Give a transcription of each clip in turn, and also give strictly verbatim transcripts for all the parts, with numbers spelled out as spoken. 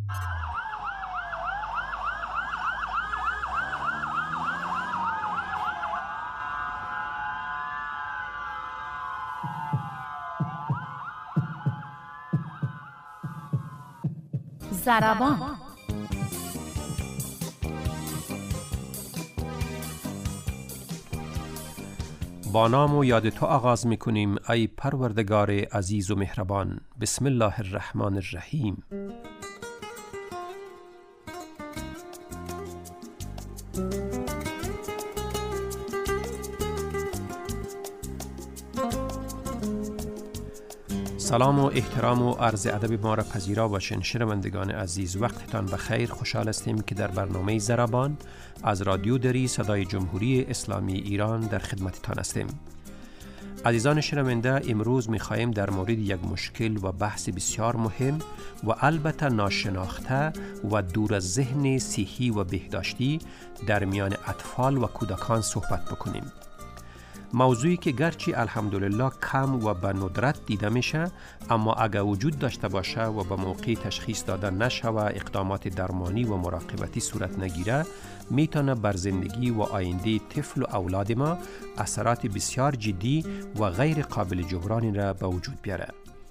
ضربان. با نام و یاد تو آغاز می کنیم ای پروردگار عزیز و مهربان. بسم الله الرحمن الرحیم. سلام و احترام و عرض ادب ما را پذیرا باشین شنوندگان عزیز. وقتتان بخیر. خوشحال هستیم که در برنامه ضربان از رادیو دری صدای جمهوری اسلامی ایران در خدمتتان هستیم. عزیزان شنونده، امروز می‌خواهیم در مورد یک مشکل و بحث بسیار مهم و البته ناشناخته و دور از ذهن صحی و بهداشتی در میان اطفال و کودکان صحبت بکنیم. موضوعی که گرچه الحمدلله کم و به ندرت دیده میشه، اما اگر وجود داشته باشه و به موقع تشخیص داده نشه و اقدامات درمانی و مراقبتی صورت نگیره، میتونه بر زندگی و آینده طفل و اولاد ما اثرات بسیار جدی و غیر قابل جبرانی را به وجود بیاره.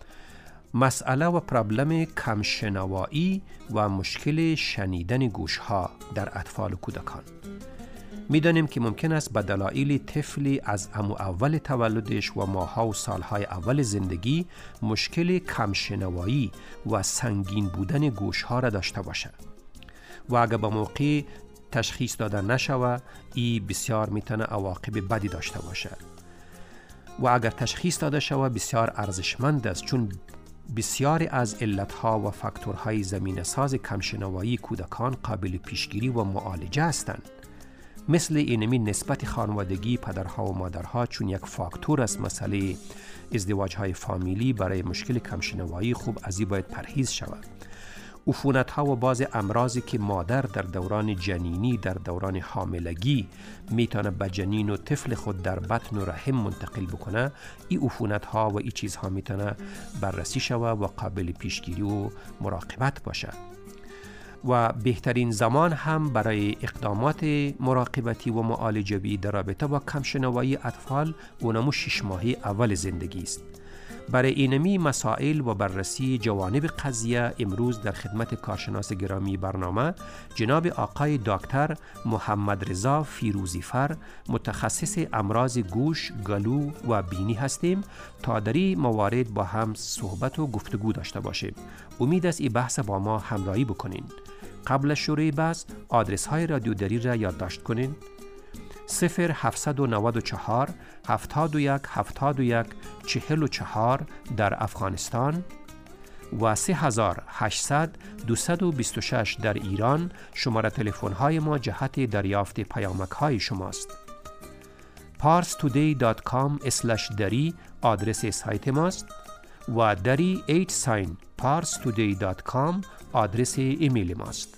مسئله و پرابلم کمشنوایی و مشکل شنیدن گوشها در اطفال و کودکان. میدانیم که ممکن است به دلایل طفلی از امو اول تولدش و ماها و سالهای اول زندگی مشکل کمشنوایی و سنگین بودن گوشها را داشته باشد و اگر به موقع تشخیص داده نشوه، ای بسیار میتونه عواقب بدی داشته باشه و اگر تشخیص داده شوه بسیار ارزشمند است، چون بسیاری از علتها و فاکتورهای زمینه‌ساز کمشنوایی کودکان قابل پیشگیری و معالجه هستند. مثل اینمی نسبت خانوادگی پدرها و مادرها چون یک فاکتور است مسئله ازدواجهای فامیلی برای مشکل کمشنوایی خوب از این باید پرهیز شود. عفونت‌ها و بعض امراضی که مادر در دوران جنینی در دوران حاملگی میتونه به جنین و طفل خود در بطن و رحم منتقل بکنه، این عفونت‌ها و این چیزها میتونه بررسی شود و قابل پیشگیری و مراقبت باشه. و بهترین زمان هم برای اقدامات مراقبتی و معالجوی در رابطه با کمشنوایی اطفال اونمو شش ماهه اول زندگی است. برای اینمی مسائل و بررسی جوانب قضیه امروز در خدمت کارشناس گرامی برنامه جناب آقای دکتر محمد رضا فیروزیفر، متخصص امراض گوش، گلو و بینی هستیم تا در این موارد با هم صحبت و گفتگو داشته باشیم. امید است این بحث با ما همراهی بکنین. قبل از شروع بحث آدرس های رادیو دری را یادداشت کنین: صفر هفتصد و نود و چهار هفتاد و یک هفتاد و یک چهل و چهار در افغانستان و سه هزار و هشتصد دویست و بیست و شش در ایران. شماره تلفن های ما جهت دریافت پیامک های شماست. پارس تودی دات کام اسلش دری آدرس سایت ماست و دری ایت ساین پارس تودی دات کام آدرس ایمیل ماست.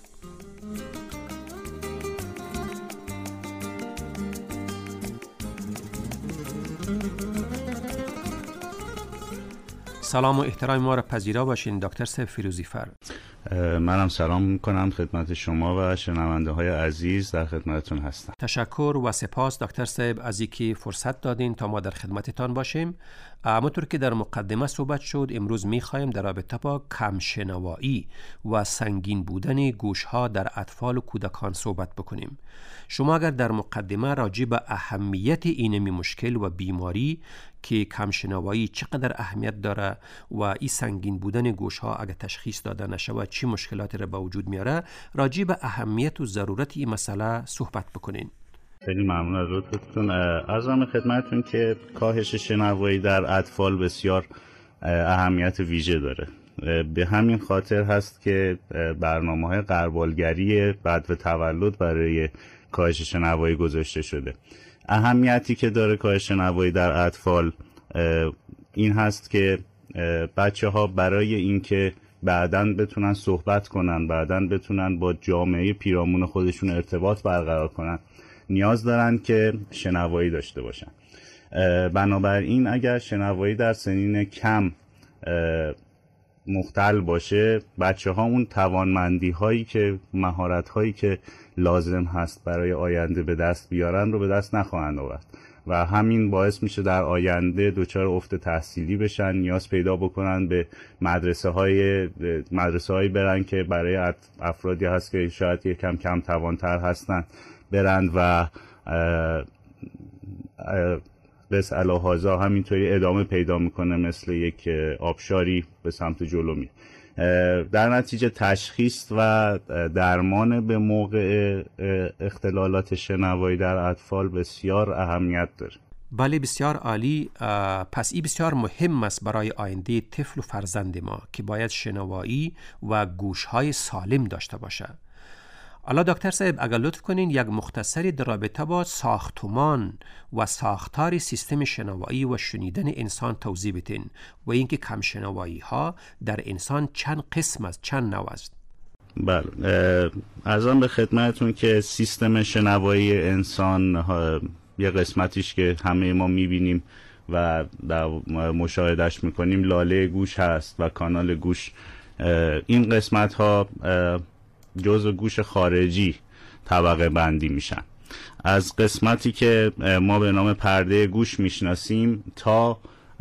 سلام و احترام ما را پذیرا باشین دکتر صاحب فیروزیفر. منم سلام میکنم خدمت شما و شنونده های عزیز، در خدمتتون هستم. تشکر و سپاس دکتر صاحب از اینکه فرصت دادین تا ما در خدمتتان باشیم. همونطور که در مقدمه صحبت شد، امروز میخوایم در رابطه با کمشنوایی و سنگین بودن گوشها در اطفال و کودکان صحبت بکنیم. شما اگر در مقدمه راجع به اهمیت اینمی مشکل و بیماری که کمشنوایی چقدر اهمیت داره و این سنگین بودن گوشها اگر تشخیص داده نشه و چی مشکلاتی را به وجود میاره، راجع به اهمیت و ضرورت این مسئله صحبت بکنین. خیلی ممنون از لطفتون. عرضم خدمتتون که کاهش شنوایی در اطفال بسیار اهمیت ویژه داره. به همین خاطر هست که برنامه‌های غربالگری بعد و تولد برای کاهش شنوایی گذاشته شده. اهمیتی که داره کاهش شنوایی در اطفال این هست که بچه ها برای اینکه بعداً بتونن صحبت کنن، بعداً بتونن با جامعه پیرامون خودشون ارتباط برقرار کنن، نیاز دارن که شنوایی داشته باشن. بنابراین اگر شنوایی در سنین کم مختل باشه، بچه ها اون توانمندی هایی که مهارت هایی که لازم هست برای آینده به دست بیارن رو به دست نخواهند آورد و همین باعث میشه در آینده دچار افت تحصیلی بشن، نیاز پیدا بکنن به مدرسه های مدرسه هایی برن که برای افرادی هست که شاید یکم کم توانتر هستن برن و بس علاهازا همینطوری ادامه پیدا میکنه، مثل یک آبشاری به سمت جلو میره. در نتیجه تشخیص و درمان به موقع اختلالات شنوایی در اطفال بسیار اهمیت داره. بله بسیار عالی. پس این بسیار مهم است برای آینده طفل و فرزند ما که باید شنوایی و گوشهای سالم داشته باشه. حالا دکتر صاحب اگر لطف کنین یک مختصری در رابطه با ساختمان و ساختار سیستم شنوایی و شنیدن انسان توضیح بدین و اینکه کم شنوایی ها در انسان چند قسم است، چند نوع است. بله، عرضم به خدمتتون که سیستم شنوایی انسان یه قسمتیش که همه ما میبینیم و در مشاهدهش میکنیم لاله گوش هست و کانال گوش. این قسمت ها جزء گوش خارجی طبقه بندی میشن. از قسمتی که ما به نام پرده گوش میشناسیم تا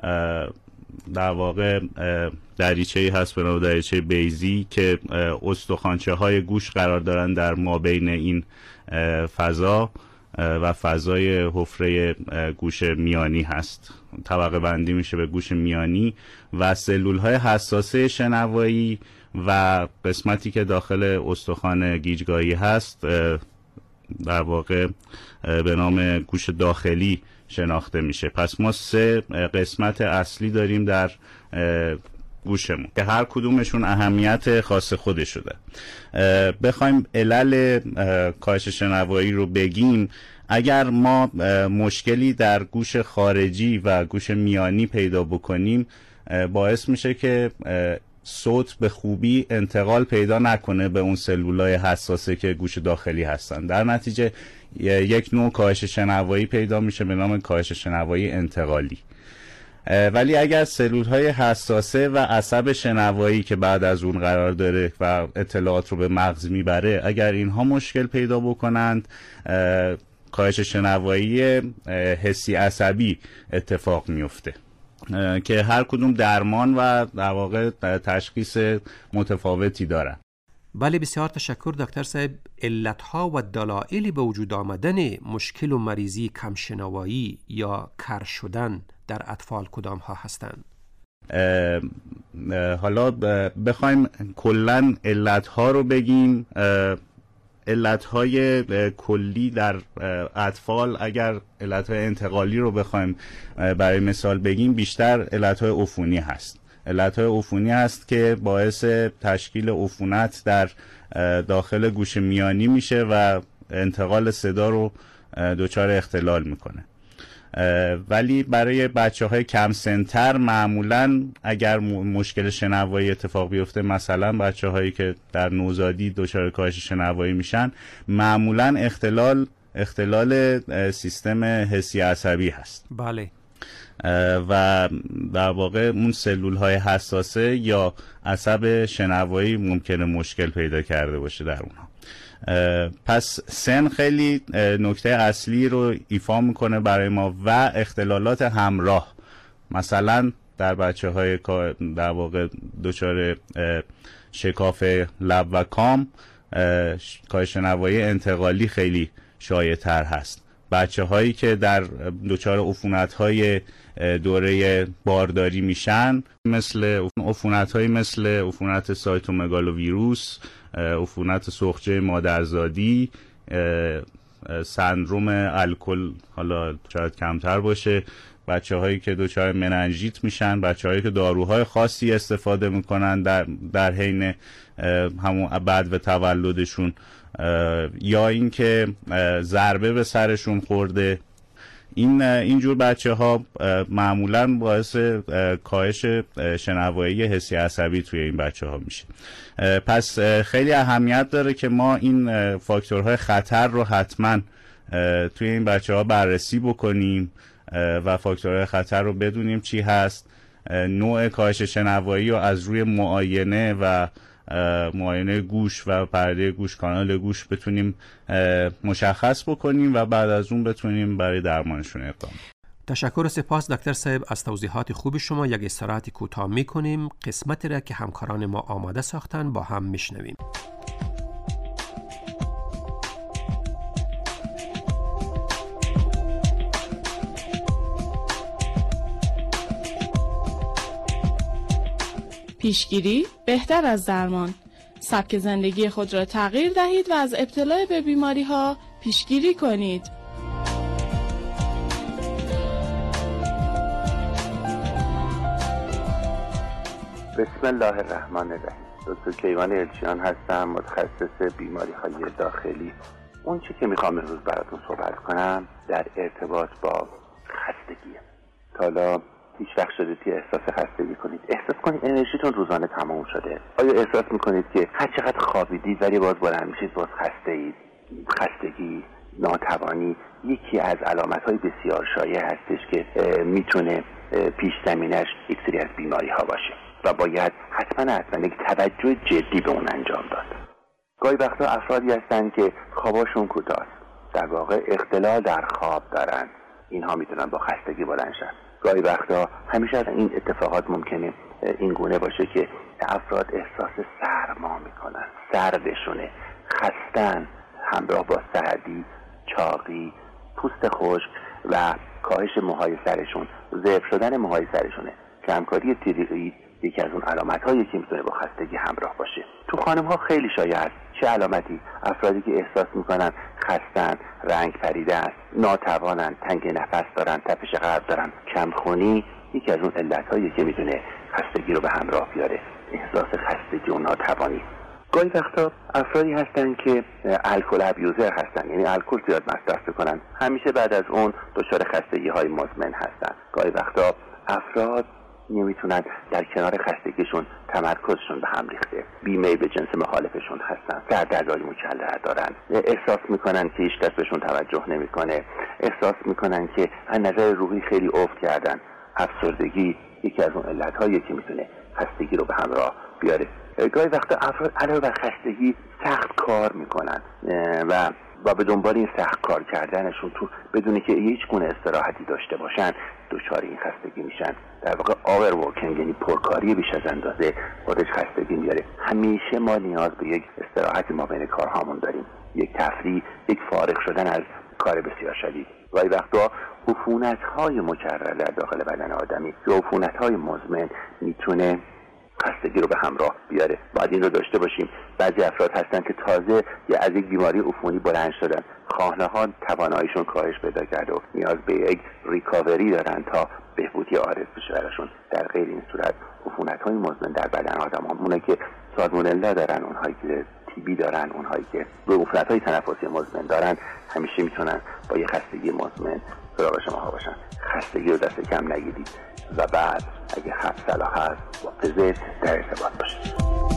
در واقع دریچه‌ای هست به نام دریچه بیضی که استخوانچه های گوش قرار دارن در مابین این فضا و فضای حفره گوش میانی هست. طبقه بندی میشه به گوش میانی و سلول های حساسه شنوایی و قسمتی که داخل استخوان گیجگاهی هست در واقع به نام گوش داخلی شناخته میشه. پس ما سه قسمت اصلی داریم در گوشمون که هر کدومشون اهمیت خاص خودش شده. بخوایم علل کاهش شنوایی رو بگیم، اگر ما مشکلی در گوش خارجی و گوش میانی پیدا بکنیم باعث میشه که صوت به خوبی انتقال پیدا نکنه به اون سلولای حساسه که گوش داخلی هستن. در نتیجه یک نوع کاهش شنوایی پیدا میشه به نام کاهش شنوایی انتقالی. ولی اگر سلولهای حساسه و عصب شنوایی که بعد از اون قرار داره و اطلاعات رو به مغز میبره، اگر اینها مشکل پیدا بکنند کاهش شنوایی حسی عصبی اتفاق میفته که هر کدوم درمان و در واقع تشخیص متفاوتی دارن. بله بسیار تشکر دکتر صاحب. علتها و دلایل به وجود آمدن مشکل و مریضی کم شنوایی یا کر شدن در اطفال کدام ها هستند؟ حالا بخوایم کلن علتها رو بگیم، علتهای کلی در اطفال اگر علتهای انتقالی رو بخوایم برای مثال بگیم، بیشتر علتهای عفونی هست. علتهای عفونی هست که باعث تشکیل عفونت در داخل گوش میانی میشه و انتقال صدا رو دچار اختلال میکنه. ولی برای بچه های کم سنتر معمولا اگر مشکل شنوایی اتفاق بیفته، مثلا بچه هایی که در نوزادی دچار کاهش شنوایی میشن، معمولا اختلال اختلال سیستم حسی عصبی هست. بله. و در واقع اون سلول های حساسه یا عصب شنوایی ممکنه مشکل پیدا کرده باشه در اونها. پس سن خیلی نکته اصلی رو ایفا میکنه برای ما و اختلالات همراه، مثلا در بچه های در واقع دچار شکاف لب و کام کاهش شنوایی انتقالی خیلی شایع تر هست. بچه هایی که در دچار عفونت های دوره بارداری میشن، مثل عفونت هایی مثل عفونت سایتومگالوویروس، عفونت سوخچه مادرزادی، سندروم الکل حالا شاید کمتر باشه، بچه هایی که دچار مننژیت میشن، بچه هایی که داروهای خاصی استفاده میکنن در در حین همون بعد و تولدشون، یا اینکه ضربه به سرشون خورده. این اینجور بچه ها معمولا باعث کاهش شنوایی حسی عصبی توی این بچه ها میشه. پس خیلی اهمیت داره که ما این فاکتورهای خطر رو حتما توی این بچه ها بررسی بکنیم و فاکتورهای خطر رو بدونیم چی هست نوع کاهش شنوایی رو از روی معاینه و معاینه گوش و پرده گوش، کانال گوش بتونیم مشخص بکنیم و بعد از اون بتونیم برای درمانشون اقدام. تشکر و سپاس دکتر صاحب از توضیحات خوب شما. یک استراحت کوتاه می‌کنیم، قسمتی را که همکاران ما آماده ساختن با هم میشنویم. پیشگیری بهتر از درمان. سبک زندگی خود را تغییر دهید و از ابتلا به بیماری ها پیشگیری کنید. بسم الله الرحمن الرحیم. دکتر کیوان الچیان هستم، متخصص بیماری های داخلی. اون چی که میخوام امروز براتون صحبت کنم در ارتباط با خستگیه. تا حالا هیچ وقت شده که احساس خستگی کنید؟ احساس کنید انرژیتون روزانه تمام شده؟ آیا احساس میکنید که هر چقدر خوابیدید ولی باز بلند میشید باز خسته اید؟ خستگی، ناتوانی یکی از علامت‌های بسیار شایع هستش که میتونه پیش زمینش یک سری از بیماری ها باشه و باید حتما حتما یک توجه جدی به اون انجام داد. گاهی وقتا افرادی هستن که خواباشون کوتاه، در واقع اختلال در خواب دارن، اینها میتونن با خستگی بلند شن. گاهی وقتا همیشه این اتفاقات ممکنه این گونه باشه که افراد احساس سرما میکنن، سردشونه، خستن، همراه با سردی، چاقی، پوست خشک و کاهش موهای سرشون، ضعف شدن موهای سرشونه. کمکاری تیروئید یکی از اون علامت‌هایی که میتونه با خستگی همراه باشه. تو خانم‌ها خیلی شایع است. چه علامتی؟ افرادی که احساس میکنن خستن، رنگ پریده است، ناتوانن، تنگ نفس دارن، تپش قلب دارن، کمخونی یکی از اون علت‌هایی که میتونه خستگی رو به همراه بیاره. احساس خستگی و ناتوانی. گاهی وقتا افرادی هستن که الکل ابیوزر هستن، یعنی الکل زیاد مصرف میکنن، همیشه بعد از اون دچار خستگی‌های مزمن هستن. گاهی وقتا افراد نمیتونن در کنار خستگیشون تمرکزشون به هم ریخته، بیمیل به جنس مخالفشون هستن، سردردهای مکرر دارن، احساس میکنن که هیچ کس بهشون توجه نمیکنه، احساس میکنن که از نظر روحی خیلی افت کردن. افسردگی یکی از اون علت‌هایی که میتونه خستگی رو به همراه بیاره. گاهی وقتا افراد علاوه بر خستگی سخت کار میکنن و و به دنبال این سخت کار کردنشون تو بدونه که هیچ گونه استراحتی داشته باشن دچار این خستگی میشن. در واقع آور ورکینگ یعنی پرکاری بیش از اندازه خودش خستگی میاره. همیشه ما نیاز به یک استراحتی ما بین کارهامون داریم، یک تفریح، یک فارغ شدن از کار بسیار شدید. گاهی وقتا عفونت‌های مکرر در داخل بدن آدمی یا عفونت‌های مزمن میتونه خستگی رو به همراه بیاره. باید این رو داشته باشیم. بعضی افراد هستن که تازه یا از یک بیماری عفونی بلند شدن، خانه‌ها تواناییشون کاهش پیدا کرده و نیاز به یک ریکاوری دارن تا بهبودی عارض بشه براشون. در غیر این صورت عفونت‌های مزمن در بدن آدم‌ها، اونایی که سالمونلا دارن، اونهایی که تی بی دارن، اونهایی که عفونت‌های تنفسی مزمن دارن، همیشه میتونن با یه خستگی مزمن سراغ شما ها باشن. خستگی رو دست کم نگیرید و بعد اگه حد صلاح هست با پزشک در ارتباط باشید.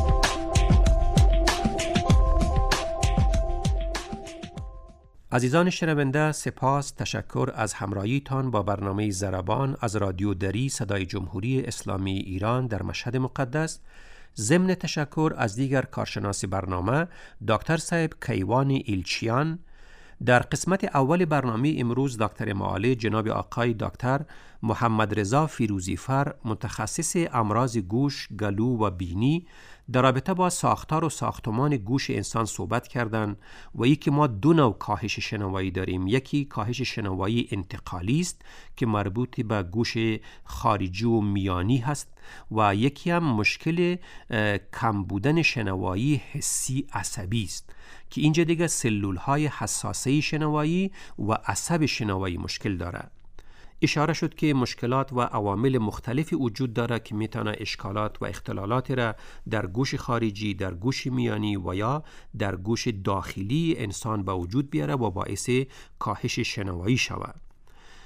عزیزان شنونده، سپاس، تشکر از همراهیتان با برنامه ضربان از رادیو دری صدای جمهوری اسلامی ایران در مشهد مقدس. ضمن تشکر از دیگر کارشناس برنامه دکتر صاحب کیوان ایلچیان. در قسمت اول برنامه امروز دکتر معالج جناب آقای دکتر محمد رضا فیروزیفر، متخصص امراض گوش، گلو و بینی، در رابطه با ساختار و ساختمان گوش انسان صحبت کردند و یکی ما دو نوع کاهش شنوایی داریم. یکی کاهش شنوایی انتقالی است که مربوط به گوش خارجی و میانی هست و یکی هم مشکل کم بودن شنوایی حسی عصبی است که اینجا دیگه سلول های حساسه شنوایی و عصب شنوایی مشکل داره. اشاره شد که مشکلات و عوامل مختلفی وجود داره که میتونه اشکالات و اختلالات را در گوش خارجی، در گوش میانی و یا در گوش داخلی انسان به وجود بیاره و باعث کاهش شنوایی شود.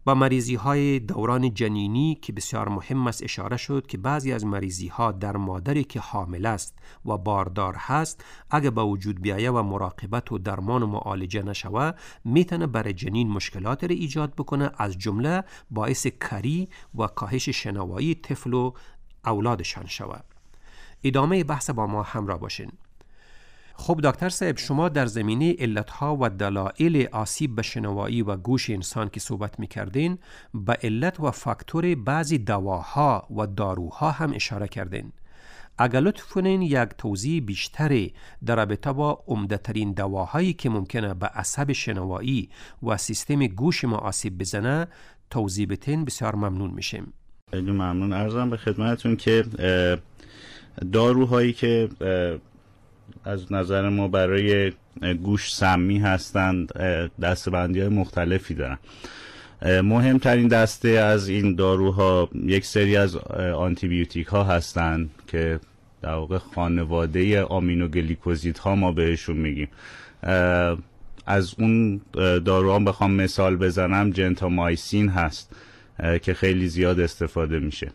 با مریضی های دوران جنینی که بسیار مهم است اشاره شد که بعضی از مریضی ها در مادری که حامل است و باردار هست اگه با وجود بیایه و مراقبت و درمان و معالجه نشوه میتونه برای جنین مشکلات را ایجاد بکنه، از جمله باعث کری و کاهش شنوایی طفل و اولادشان شوه. ادامه بحث با ما همراه باشین. خب دکتر صاحب، شما در زمینه علتها و دلایل آسیب به شنوایی و گوش انسان که صحبت میکردین، به علت و فاکتور بعضی دواها و داروها هم اشاره کردین. اگر لطف کنین یک توضیح بیشتری در رابطه با عمده‌ترین دواهایی که ممکنه به عصب شنوایی و سیستم گوش ما آسیب بزنه توضیح بدین، بسیار ممنون میشیم. خیلی ممنون. عرضم به خدمتتون که داروهایی که از نظر ما برای گوش سمی هستند دسته‌بندی‌های مختلفی دارن. مهمترین دسته از این داروها یک سری از آنتی بیوتیک ها هستند که در واقع خانواده آمینوگلیکوزیدها ما بهشون میگیم. از اون داروها بخوام مثال بزنم جنتامایسین هست که خیلی زیاد استفاده میشه.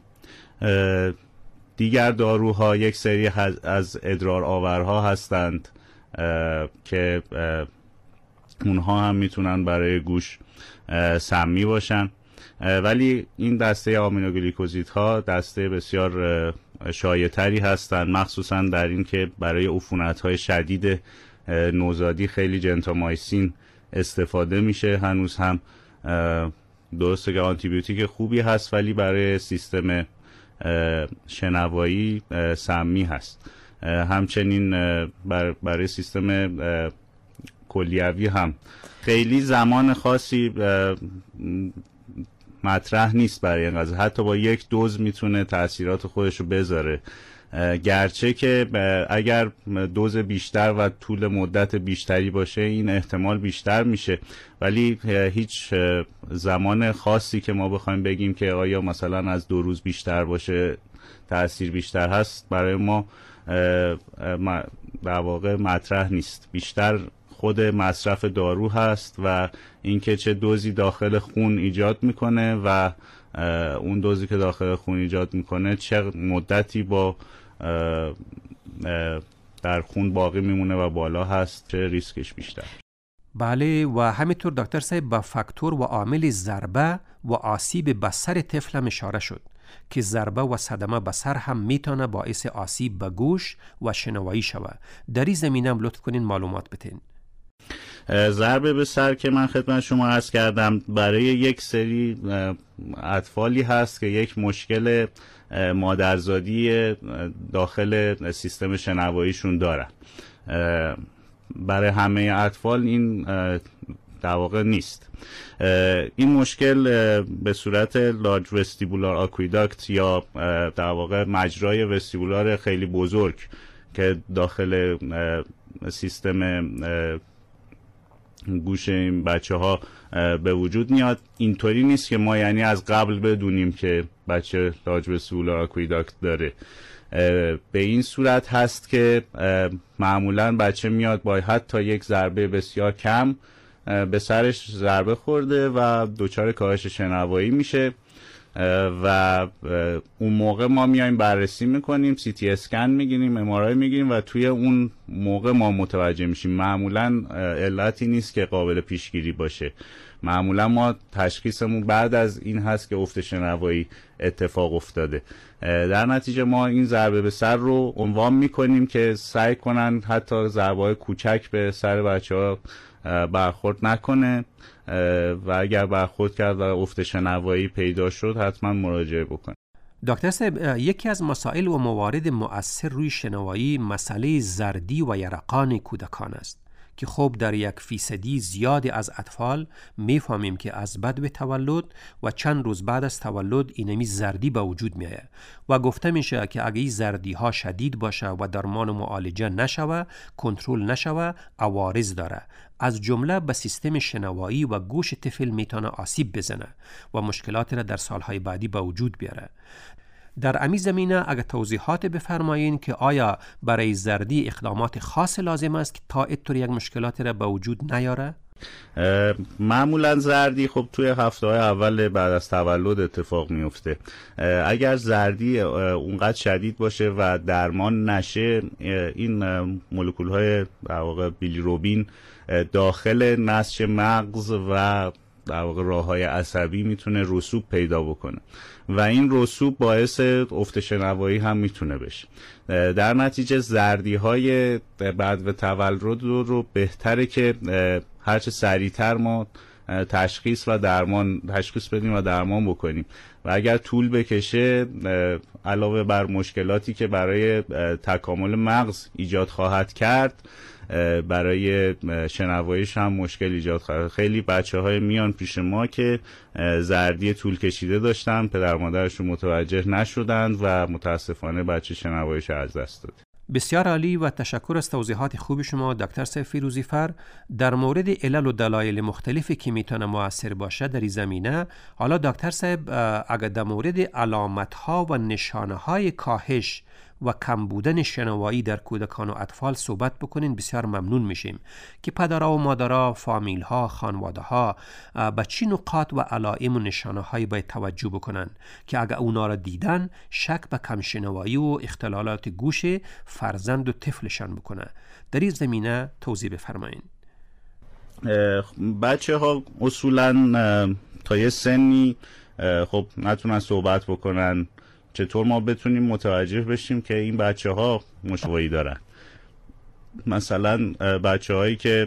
دیگر داروها یک سری از ادرار آورها هستند که اونها هم میتونن برای گوش سمی باشن، ولی این دسته آمینوگلیکوزیدها دسته بسیار شایع‌تری هستند، مخصوصا در این که برای عفونت‌های شدید نوزادی خیلی جنتامایسین استفاده میشه. هنوز هم درسته که آنتی بیوتیک خوبی هست ولی برای سیستم شنوایی سمی هست. همچنین برای سیستم کلیوی هم خیلی زمان خاصی مطرح نیست برای این قضیه، حتی با یک دوز میتونه تأثیرات خودش رو بذاره، گرچه که اگر دوز بیشتر و طول مدت بیشتری باشه این احتمال بیشتر میشه، ولی هیچ زمان خاصی که ما بخوایم بگیم که آیا مثلا از دو روز بیشتر باشه تأثیر بیشتر هست برای ما در واقع مطرح نیست. بیشتر خود مصرف دارو هست و اینکه چه دوزی داخل خون ایجاد میکنه و اون دوزی که داخل خون ایجاد میکنه چه مدتی با در خون باقی میمونه و بالا هست، چه ریسکش بیشتر. بله، و همینطور دکتر صاحب با فاکتور و عامل ضربه و آسیب به سر طفل هم اشاره شد که ضربه و صدمه به سر هم میتونه باعث آسیب به گوش و شنوایی شود. در این زمینه هم لطف کنین معلومات بدین. ضربه به سر که من خدمت شما عرض کردم برای یک سری اطفالی هست که یک مشکل مادرزادی داخل سیستم شنواییشون دارن. برای همه اطفال این در واقع نیست. این مشکل به صورت لارج وستیبولار آکویداکت یا در واقع مجرای وستیبولار خیلی بزرگ که داخل سیستم گوش این بچه ها به وجود میاد، اینطوری نیست که ما یعنی از قبل بدونیم که بچه لارج وستیبولار آکویداکت داره. به این صورت هست که معمولا بچه میاد با حتی یک ضربه بسیار کم به سرش ضربه خورده و دچار کاهش شنوایی میشه و اون موقع ما میایم بررسی میکنیم، سی تی اسکن میگیریم، ام آر آی میگیریم و توی اون موقع ما متوجه میشیم. معمولا علتی نیست که قابل پیشگیری باشه، معمولا ما تشخیصمون بعد از این هست که افت شنوایی اتفاق افتاده. در نتیجه ما این ضربه به سر رو عنوان میکنیم که سعی کنن حتی ضربه‌های کوچک به سر بچه‌ها برخورد نکنه و اگر برخورد کرد و افت شنوایی پیدا شد حتما مراجعه بکنه. دکتر صاحب، یکی از مسائل و موارد مؤثر روی شنوایی مسئله زردی و یرقان کودکان است که خب در یک فیصدی زیادی از اطفال میفهمیم که از بعد به تولد و چند روز بعد از تولد اینمی زردی به وجود میآید و گفته میشه که اگه این زردی ها شدید باشه و درمان و معالجه نشوه، کنترل نشوه، عوارض داره، از جمله به سیستم شنوایی و گوش طفل میتونه آسیب بزنه و مشکلات را در سالهای بعدی به وجود بیاره. در امی زمینه اگر توضیحات بفرمایین که آیا برای زردی اقدامات خاص لازم است که تا اینطور یک مشکلات را به وجود نیاره؟ معمولا زردی خب توی هفته های اول بعد از تولد اتفاق میفته. اگر زردی اونقدر شدید باشه و درمان نشه، این مولکول های در واقع بیلیروبین داخل نسج مغز و در واقع راه‌های عصبی میتونه رسوب پیدا بکنه و این رسوب باعث افت شنوایی هم میتونه بشه. در نتیجه زردی های بعد و تولد رو بهتره که هرچه سریعتر ما تشخیص و درمان تشخیص بدیم و درمان بکنیم و اگر طول بکشه، علاوه بر مشکلاتی که برای تکامل مغز ایجاد خواهد کرد، برای شنواییش هم مشکل ایجاد خواهد. خیلی بچه های میان پیش ما که زردی طول کشیده داشتن، پدر مادرشون متوجه نشدند و متاسفانه بچه شنواییش از دست داد. بسیار عالی و تشکر از توضیحات خوب شما دکتر صاحب فیروزی فر. در مورد علل و دلایل مختلفی که میتونه مؤثر باشه در این زمینه، حالا دکتر صاحب اگر در مورد علامت ها و نشانه های کاهش و کم بودن شنوایی در کودکان و اطفال صحبت بکنین، بسیار ممنون میشیم که پدرها و مادرها، فامیل ها، خانواده ها به چی نقاط و علائم و نشانه هایی باید توجه بکنن که اگر اونا را دیدن شک به کم شنوایی و اختلالات گوش فرزند و طفلشان بکنه. در این زمینه توضیح بفرمایید. بچه ها اصولا تا یه سنی خب نتونن صحبت بکنن. چطور ما بتونیم متوجه بشیم که این بچه ها مشکلی دارن؟ مثلا بچه هایی که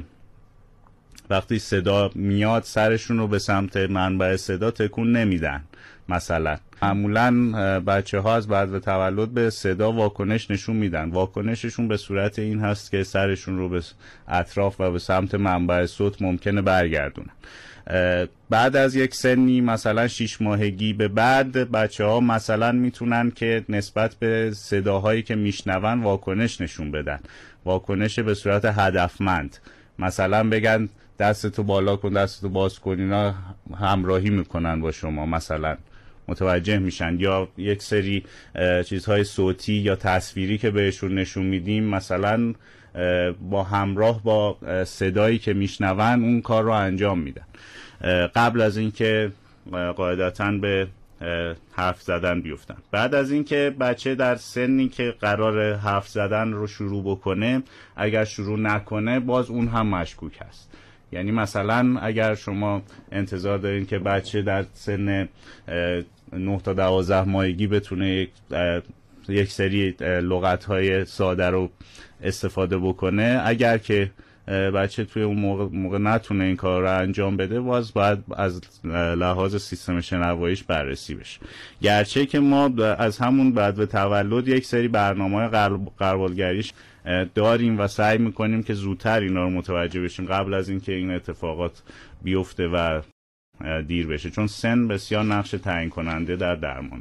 وقتی صدا میاد سرشون رو به سمت منبع صدا تکون نمیدن. مثلا معمولا بچه ها از بعد تولد به صدا واکنش نشون میدن. واکنششون به صورت این هست که سرشون رو به اطراف و به سمت منبع صوت ممکنه برگردونن. بعد از یک سنی مثلا شش ماهگی به بعد بچه ها مثلا میتونن که نسبت به صداهایی که میشنون واکنش نشون بدن، واکنش به صورت هدفمند. مثلا بگن دستتو بالا کن، دستتو باز کن، اینا همراهی میکنن با شما، مثلا متوجه میشن. یا یک سری چیزهای صوتی یا تصویری که بهشون نشون میدیم، مثلا با همراه با صدایی که میشنون اون کار رو انجام میدن قبل از اینکه قاعدتاً به حرف زدن بیفتن. بعد از اینکه بچه در سنی که قرار حرف زدن رو شروع بکنه، اگر شروع نکنه باز اون هم مشکوک هست. یعنی مثلا اگر شما انتظار دارین که بچه در سن نه تا دوازده ماهگی بتونه یک یک سری لغت‌های ساده رو استفاده بکنه، اگر که بچه توی اون موقع, موقع نتونه این کار رو انجام بده، باز باید از لحاظ سیستم شنواییش بررسی بشه. گرچه که ما از همون بعد به تولد یک سری برنامه‌های غربالگریش داریم و سعی میکنیم که زودتر اینا رو متوجه بشیم قبل از اینکه این اتفاقات بیفته و دیر بشه، چون سن بسیار نقش تعیین کننده در درمان.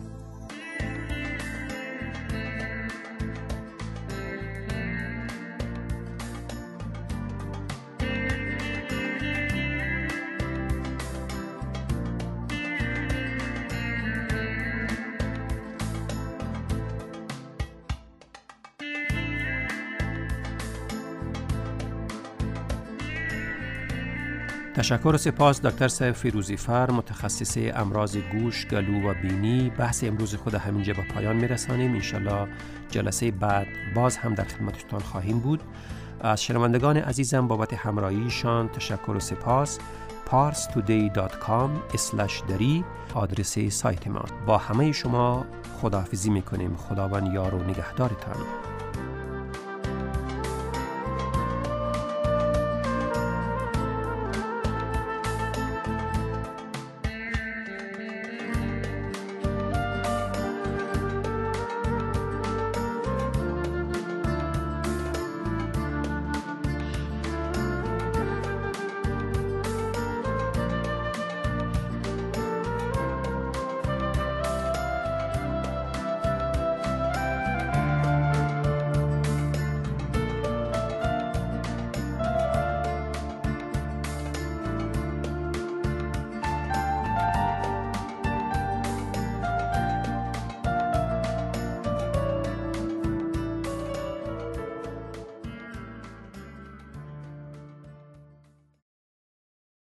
تشکر و سپاس دکتر صاحب فیروزی فر، متخصص امراض گوش، گلو و بینی. بحث امروز خود همینجا به پایان میرسانیم. انشالله جلسه بعد باز هم در خدمتتان خواهیم بود. از شنوندگان عزیزم بابت همراهیشان تشکر و سپاس. پارس تودی دات کام اسلش دری آدرس سایت ما. با همه شما خداحافظی میکنیم. خداوند یار و نگهدارتان.